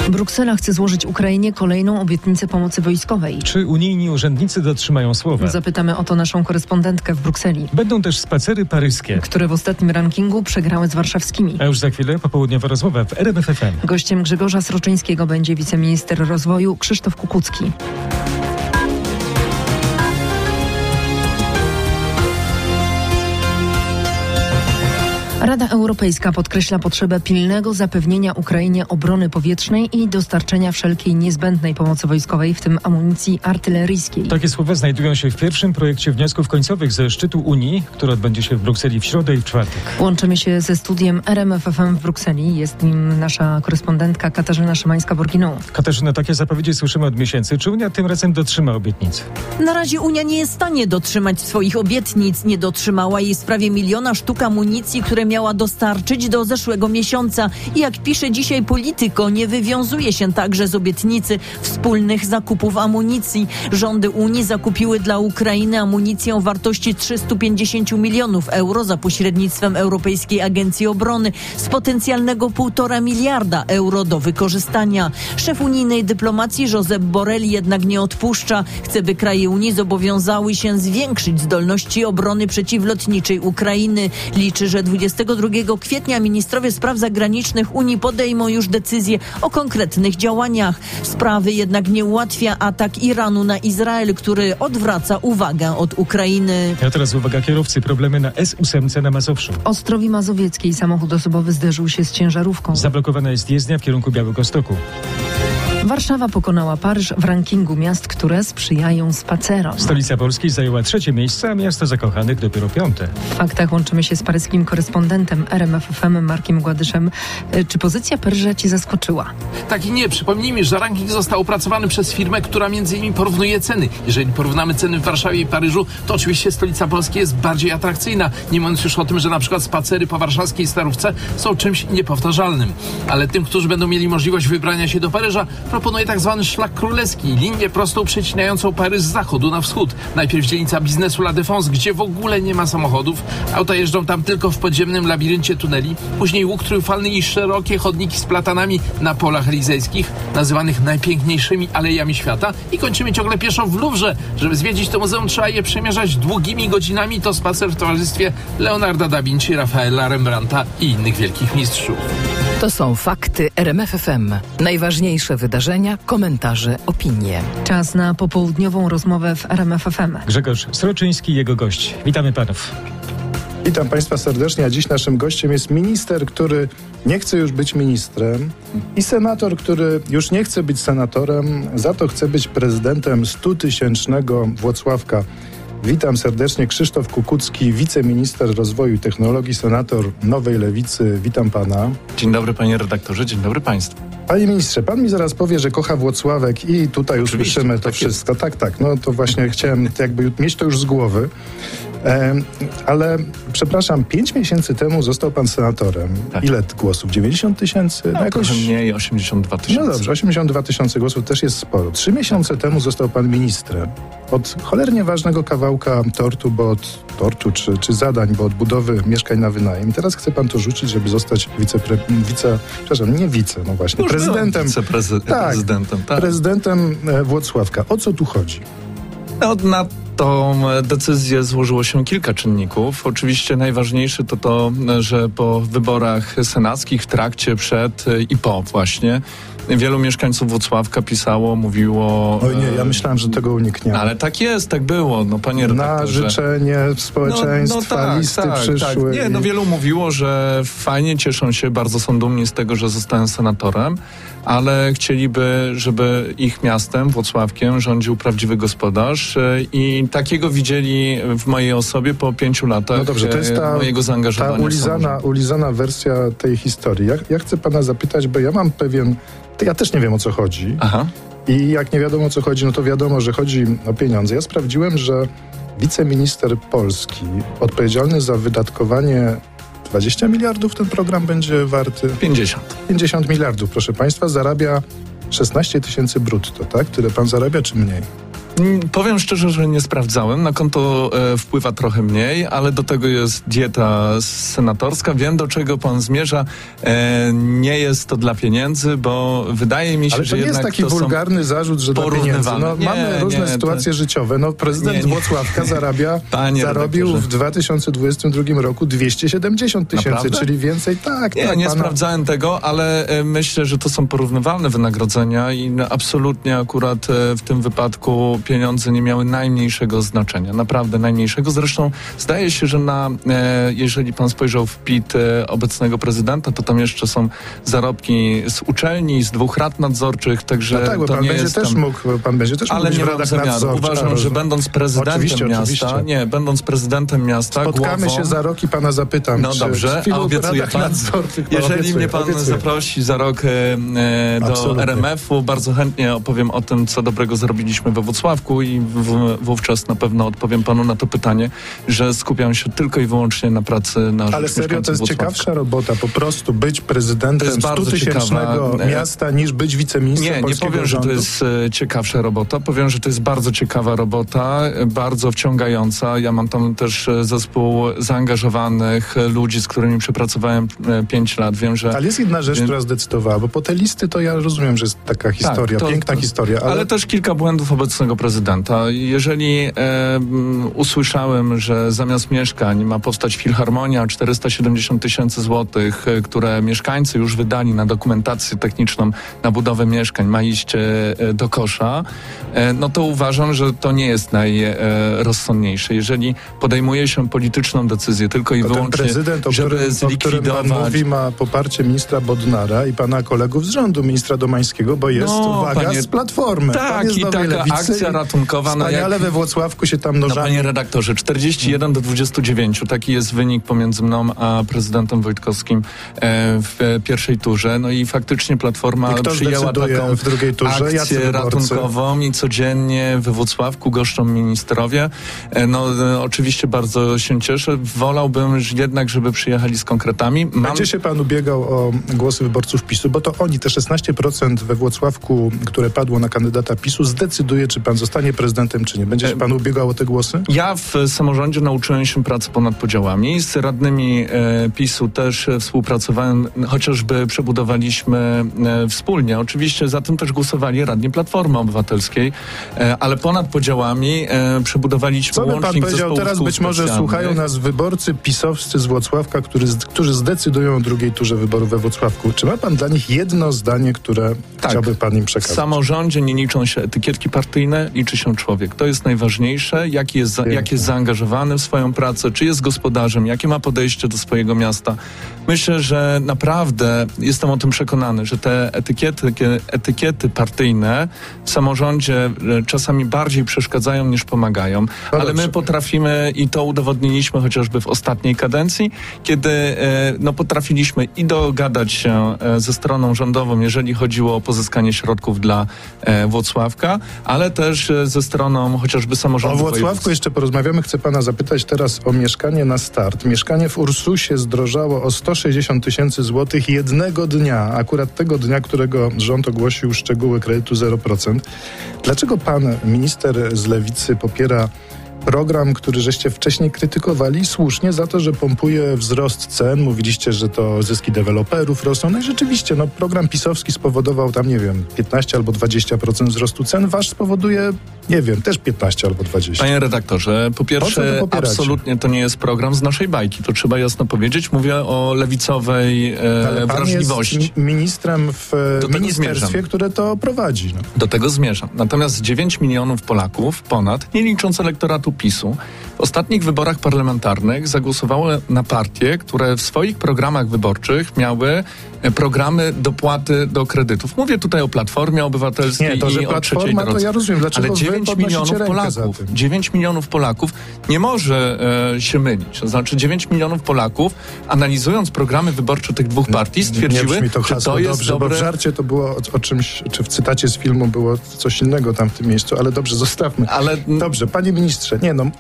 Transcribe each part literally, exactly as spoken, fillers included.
Bruksela chce złożyć Ukrainie kolejną obietnicę pomocy wojskowej. Czy unijni urzędnicy dotrzymają słowa? Zapytamy o to naszą korespondentkę w Brukseli. Będą też spacery paryskie, które w ostatnim rankingu przegrały z warszawskimi. A już za chwilę popołudniowa rozmowa w R M F F M. Gościem Grzegorza Sroczyńskiego będzie wiceminister rozwoju Krzysztof Kukucki. Rada Europejska podkreśla potrzebę pilnego zapewnienia Ukrainie obrony powietrznej i dostarczenia wszelkiej niezbędnej pomocy wojskowej, w tym amunicji artyleryjskiej. Takie słowa znajdują się w pierwszym projekcie wniosków końcowych ze szczytu Unii, który odbędzie się w Brukseli w środę i w czwartek. Łączymy się ze studiem R M F F M w Brukseli. Jest nim nasza korespondentka Katarzyna Szymańska-Borginą. Katarzyna, takie zapowiedzi słyszymy od miesięcy. Czy Unia tym razem dotrzyma obietnic? Na razie Unia nie jest w stanie dotrzymać swoich obietnic. Nie dotrzymała jej w sprawie miliona sztuk amunicji, które miała dostarczyć do zeszłego miesiąca. I jak pisze dzisiaj Politico, nie wywiązuje się także z obietnicy wspólnych zakupów amunicji. Rządy Unii zakupiły dla Ukrainy amunicję o wartości trzysta pięćdziesiąt milionów euro za pośrednictwem Europejskiej Agencji Obrony z potencjalnego półtora miliarda euro do wykorzystania. Szef unijnej dyplomacji Josep Borrell jednak nie odpuszcza. Chce, by kraje Unii zobowiązały się zwiększyć zdolności obrony przeciwlotniczej Ukrainy. Liczy, że dwudziestego drugiego kwietnia ministrowie spraw zagranicznych Unii podejmą już decyzję o konkretnych działaniach. Sprawy jednak nie ułatwia atak Iranu na Izrael, który odwraca uwagę od Ukrainy. A teraz uwaga kierowcy, problemy na S osiem na Mazowszu. W Ostrowi Mazowieckiej samochód osobowy zderzył się z ciężarówką. Zablokowana jest jezdnia w kierunku Białegostoku. Warszawa pokonała Paryż w rankingu miast, które sprzyjają spacerom. Stolica Polski zajęła trzecie miejsce, a miasto zakochanych dopiero piąte. W faktach łączymy się z paryskim korespondentem R M F F M Markiem Gładyszem. Czy pozycja Paryża Cię zaskoczyła? Tak i nie. Przypomnijmy, że ranking został opracowany przez firmę, która między innymi porównuje ceny. Jeżeli porównamy ceny w Warszawie i Paryżu, to oczywiście stolica Polski jest bardziej atrakcyjna. Nie mówiąc już o tym, że na przykład spacery po warszawskiej Starówce są czymś niepowtarzalnym. Ale tym, którzy będą mieli możliwość wybrania się do Paryża, proponuje tak zwany szlak królewski, linię prostą przecinającą Paryż z zachodu na wschód. Najpierw dzielnica biznesu La Défense, gdzie w ogóle nie ma samochodów. Auta jeżdżą tam tylko w podziemnym labiryncie tuneli. Później łuk triumfalny i szerokie chodniki z platanami na polach elizejskich, nazywanych najpiękniejszymi alejami świata. I kończymy ciągle pieszo w Louvre. Żeby zwiedzić to muzeum, trzeba je przemierzać długimi godzinami. To spacer w towarzystwie Leonarda da Vinci, Rafaela, Rembrandta i innych wielkich mistrzów. To są fakty R M F F M. Najważniejsze wydarzenia, komentarze, opinie. Czas na popołudniową rozmowę w R M F F M. Grzegorz Sroczyński i jego gość. Witamy panów. Witam Państwa serdecznie, a dziś naszym gościem jest minister, który nie chce już być ministrem i senator, który już nie chce być senatorem, za to chce być prezydentem stutysięcznego Włocławka. Witam serdecznie, Krzysztof Kukucki, wiceminister rozwoju i technologii, senator Nowej Lewicy. Witam pana. Dzień dobry panie redaktorze, dzień dobry państwu. Panie ministrze, pan mi zaraz powie, że kocha Włocławek i tutaj Oczywiście, usłyszymy to tak wszystko. Jest. Tak, tak, no to właśnie chciałem jakby mieć to już z głowy. E, ale przepraszam, pięć miesięcy temu został pan senatorem. Tak. Ile głosów? dziewięćdziesiąt tysięcy? No, no jakoś mniej, osiemdziesiąt dwa tysiące. No dobrze, osiemdziesiąt dwa tysiące głosów też jest sporo. Trzy miesiące tak. temu został pan ministrem. Od cholernie ważnego kawałka tortu, bo od tortu czy, czy zadań, bo od budowy mieszkań na wynajem. I teraz chce pan to rzucić, żeby zostać wicepre, wice, przepraszam, nie wice, no właśnie, Już prezydentem. Wiceprezydentem, tak, tak. Prezydentem Włocławka. O co tu chodzi? No, na tą decyzję złożyło się kilka czynników. Oczywiście najważniejszy to to, że po wyborach senackich, w trakcie, przed i po właśnie, wielu mieszkańców Włocławka pisało, mówiło... Oj nie, ja myślałem, że tego unikniemy. Ale tak jest, tak było, no panie redaktorze. Na życzenie społeczeństwa, no, no tak, listy tak, przyszły. Tak. Nie, no wielu mówiło, że fajnie, cieszą się, bardzo są dumni z tego, że zostałem senatorem, ale chcieliby, żeby ich miastem, Włocławkiem, rządził prawdziwy gospodarz i takiego widzieli w mojej osobie po pięciu latach. No dobrze, to jest ta, mojego zaangażowania. Ta ulizana, ulizana wersja tej historii. Ja, ja chcę pana zapytać, bo ja mam pewien... Ja też nie wiem, o co chodzi. Aha. I jak nie wiadomo, o co chodzi, no to wiadomo, że chodzi o pieniądze. Ja sprawdziłem, że wiceminister Polski odpowiedzialny za wydatkowanie dwadzieścia miliardów ten program będzie warty? pięćdziesiąt. pięćdziesiąt miliardów, proszę państwa, zarabia szesnaście tysięcy brutto, tak? Tyle pan zarabia, czy mniej? Powiem szczerze, że nie sprawdzałem. Na konto e, wpływa trochę mniej, ale do tego jest dieta senatorska. Wiem, do czego pan zmierza. E, nie jest to dla pieniędzy, bo wydaje mi się, ale że to nie jednak jest taki to wulgarny zarzut, że dla pieniędzy. No, nie, mamy różne nie, sytuacje to... życiowe. No, prezydent nie, nie. Włocławka zarabia, zarobił w dwa tysiące dwudziestym drugim roku dwieście siedemdziesiąt tysięcy, czyli więcej. Tak, nie, tak, nie pana... sprawdzałem tego, ale e, myślę, że to są porównywalne wynagrodzenia i no, absolutnie akurat e, w tym wypadku pieniądze nie miały najmniejszego znaczenia. Naprawdę najmniejszego. Zresztą zdaje się, że na, e, jeżeli pan spojrzał w P I T e, obecnego prezydenta, to tam jeszcze są zarobki z uczelni, z dwóch rad nadzorczych, także no tak, bo to pan nie będzie jest też tam... mógł, pan będzie też mógł ale być nie w mam radach zamiaru. nadzorczych. Uważam, że będąc prezydentem oczywiście, miasta, oczywiście. nie, będąc prezydentem miasta, spotkamy głową, się za rok i pana zapytam. no czy, dobrze, czy a obiecuje pan? Jeżeli obiecuję, mnie pan obiecuję. zaprosi za rok e, do Absolutnie. R M F-u, bardzo chętnie opowiem o tym, co dobrego zrobiliśmy we Włocławku i w, wówczas na pewno odpowiem panu na to pytanie, że skupiam się tylko i wyłącznie na pracy na rzecz Ale serio, to jest Włocławka. ciekawsza robota, po prostu być prezydentem stutysięcznego miasta niż być wiceministrem Nie, nie polskiego powiem, rządu. że to jest e, ciekawsza robota. Powiem, że to jest bardzo ciekawa robota, e, bardzo wciągająca. Ja mam tam też e, zespół zaangażowanych e, ludzi, z którymi przepracowałem e, pięć lat. Wiem, że... Ale jest jedna rzecz, Wiem... która zdecydowała, bo po te listy to ja rozumiem, że jest taka historia, tak, to, piękna to, historia. Ale... ale też kilka błędów obecnego prezydenta. Jeżeli e, m, usłyszałem, że zamiast mieszkań ma powstać filharmonia, czterysta siedemdziesiąt tysięcy złotych, e, które mieszkańcy już wydali na dokumentację techniczną, na budowę mieszkań, ma iść e, do kosza, e, no to uważam, że to nie jest najrozsądniejsze. Jeżeli podejmuje się polityczną decyzję tylko i to wyłącznie, ten prezydent, o żeby którym, zlikwidować... o którym pan mówi, ma poparcie ministra Bodnara i pana kolegów z rządu, ministra Domańskiego, bo jest, no, uwaga, panie... z Platformy. Tak, jest i taka lewicy, akcja ratunkowa. Wspaniale no jak... we Włocławku się tam nożami... No panie redaktorze, czterdzieści jeden do dwudziestu dziewięciu, taki jest wynik pomiędzy mną a prezydentem Wojtkowskim e, w pierwszej turze. No i faktycznie Platforma przyjęła taką w drugiej turze? akcję ratunkową i codziennie we Włocławku goszczą ministrowie. E, no e, oczywiście bardzo się cieszę. Wolałbym jednak, żeby przyjechali z konkretami. Mam... Będzie się pan ubiegał o głosy wyborców PiSu, bo to oni, te szesnaście procent we Włocławku, które padło na kandydata PiSu, zdecyduje, czy pan zostanie prezydentem, czy nie. Będzie się pan ubiegał o te głosy? Ja w samorządzie nauczyłem się pracy ponad podziałami. Z radnymi e, PiSu też e, współpracowałem, chociażby przebudowaliśmy e, wspólnie. Oczywiście za tym też głosowali radni Platformy Obywatelskiej, e, ale ponad podziałami e, przebudowaliśmy Co by pan łącznik powiedział teraz? Być może słuchają nas wyborcy pisowscy z Włocławka, który, którzy zdecydują o drugiej turze wyborów we Włocławku. Czy ma pan dla nich jedno zdanie, które tak. chciałby pan im przekazać? W samorządzie nie liczą się etykietki partyjne, liczy się człowiek. To jest najważniejsze. Jaki jest, za, jak jest zaangażowany w swoją pracę, czy jest gospodarzem, jakie ma podejście do swojego miasta. Myślę, że naprawdę jestem o tym przekonany, że te etykiety, etykiety partyjne w samorządzie czasami bardziej przeszkadzają niż pomagają. No ale dobrze. My potrafimy i to udowodniliśmy chociażby w ostatniej kadencji, kiedy no, potrafiliśmy i dogadać się ze stroną rządową, jeżeli chodziło o pozyskanie środków dla e, Włocławka, ale też ze stroną chociażby samorządu O Włocławku województwa. jeszcze porozmawiamy. Chcę pana zapytać teraz o mieszkanie na start. Mieszkanie w Ursusie zdrożało o sto sześćdziesiąt tysięcy złotych jednego dnia. Akurat tego dnia, którego rząd ogłosił szczegóły kredytu zero procent. Dlaczego pan minister z Lewicy popiera program, który żeście wcześniej krytykowali słusznie za to, że pompuje wzrost cen. Mówiliście, że to zyski deweloperów rosną. No i rzeczywiście, no program pisowski spowodował tam, nie wiem, piętnaście albo dwadzieścia procent wzrostu cen. Wasz spowoduje, nie wiem, też piętnaście albo dwadzieścia. Panie redaktorze, po pierwsze, to absolutnie to nie jest program z naszej bajki. To trzeba jasno powiedzieć. Mówię o lewicowej e, Ale pan wrażliwości. jest ministrem w Do ministerstwie, zmierzam. które to prowadzi. No. Do tego zmierzam. Natomiast dziewięć milionów Polaków, ponad, nie licząc elektoratu PiSu, w ostatnich wyborach parlamentarnych zagłosowało na partie, które w swoich programach wyborczych miały programy dopłaty do kredytów. Mówię tutaj o Platformie Obywatelskiej nie, to, że i o trzeciej drodze. To ja rozumiem, dlaczego ale dziewięć milionów Polaków, dziewięć milionów Polaków nie może e, się mylić. To znaczy dziewięć milionów Polaków, analizując programy wyborcze tych dwóch partii, stwierdziły, nie to że hasło, to jest dobrze, dobre... bo w żarcie to było o, o czymś, czy w cytacie z filmu było coś innego tam w tym miejscu, ale dobrze, zostawmy. Ale... Dobrze, panie ministrze, nie no, pytam serio.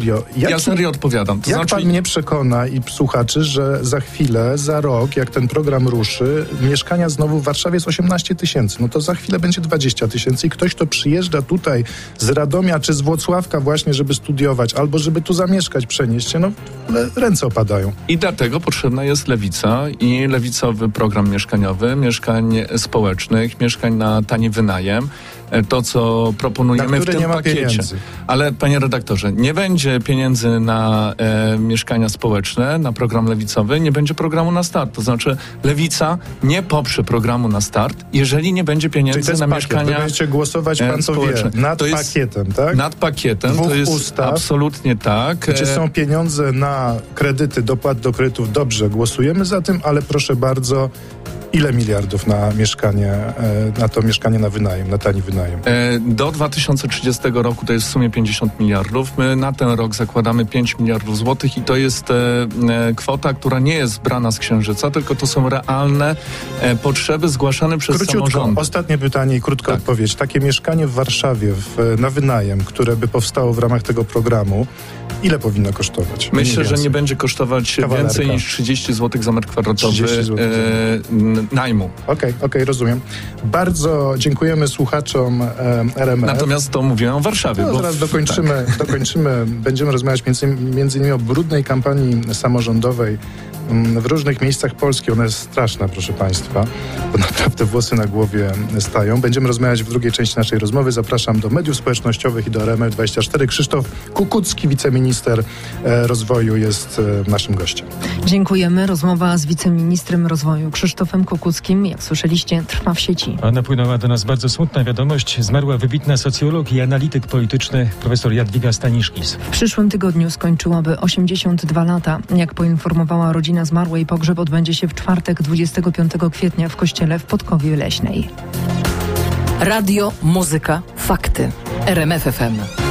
serio. Jak ja serio odpowiadam. To jak znaczy... pan mnie przekona i słuchaczy, że za chwilę, za rok, jak ten program ruszy, mieszkania znowu w Warszawie jest osiemnaście tysięcy. No to za chwilę będzie dwadzieścia tysięcy i ktoś, kto przyjeżdża tutaj z Radomia czy z Włocławka właśnie, żeby studiować, albo żeby tu zamieszkać, przenieść się, no ręce opadają. I dlatego potrzebna jest lewica i lewicowy program mieszkaniowy, mieszkań społecznych, mieszkań na tani wynajem. To, co proponujemy w tym nie ma pakiecie. Pieniędzy. Ale panie redaktorze, nie będzie pieniędzy na e, mieszkania społeczne, na program lewicowy, nie będzie programu na start. To znaczy lewica nie poprze programu na start, jeżeli nie będzie pieniędzy na pakiet. mieszkania Wy będziecie głosować, pan to wie, nad to jest, pakietem, tak? Nad pakietem, Dwóch to jest ustaw, absolutnie tak. Gdzie są pieniądze na kredyty, dopłat do kredytów, dobrze, głosujemy za tym, ale proszę bardzo, ile miliardów na mieszkanie, na to mieszkanie na wynajem, na tani wynajem? Do dwa tysiące trzydziestego roku to jest w sumie pięćdziesiąt miliardów. My na ten rok zakładamy pięć miliardów złotych i to jest kwota, która nie jest brana z księżyca, tylko to są realne potrzeby zgłaszane przez Króciutko, samorządy. Ostatnie pytanie i krótka tak. odpowiedź. Takie mieszkanie w Warszawie w, na wynajem, które by powstało w ramach tego programu, ile powinno kosztować? Myślę, że nie będzie kosztować Kawalerka. więcej niż trzydzieści złotych za metr kwadratowy e, najmu. Okej, okay, okej, okay, rozumiem. Bardzo dziękujemy słuchaczom e, R M F. Natomiast to mówiłem o Warszawie. No, bo zaraz w, dokończymy, tak. dokończymy. Będziemy rozmawiać między, między innymi o brudnej kampanii samorządowej w różnych miejscach Polski. Ona jest straszna, proszę państwa, bo naprawdę włosy na głowie stają. Będziemy rozmawiać w drugiej części naszej rozmowy. Zapraszam do mediów społecznościowych i do R M F dwadzieścia cztery. Krzysztof Kukucki, wiceminister rozwoju, jest naszym gościem. Dziękujemy. Rozmowa z wiceministrem rozwoju Krzysztofem Kukuckim, jak słyszeliście, trwa w sieci. A napłynęła do nas bardzo smutna wiadomość. Zmarła wybitna socjolog i analityk polityczny profesor Jadwiga Staniszkis. W przyszłym tygodniu skończyłaby osiemdziesiąt dwa lata. Jak poinformowała rodzina zmarłej, pogrzeb odbędzie się w czwartek dwudziestego piątego kwietnia w kościele w Podkowie Leśnej. Radio, muzyka, fakty. R M F F M.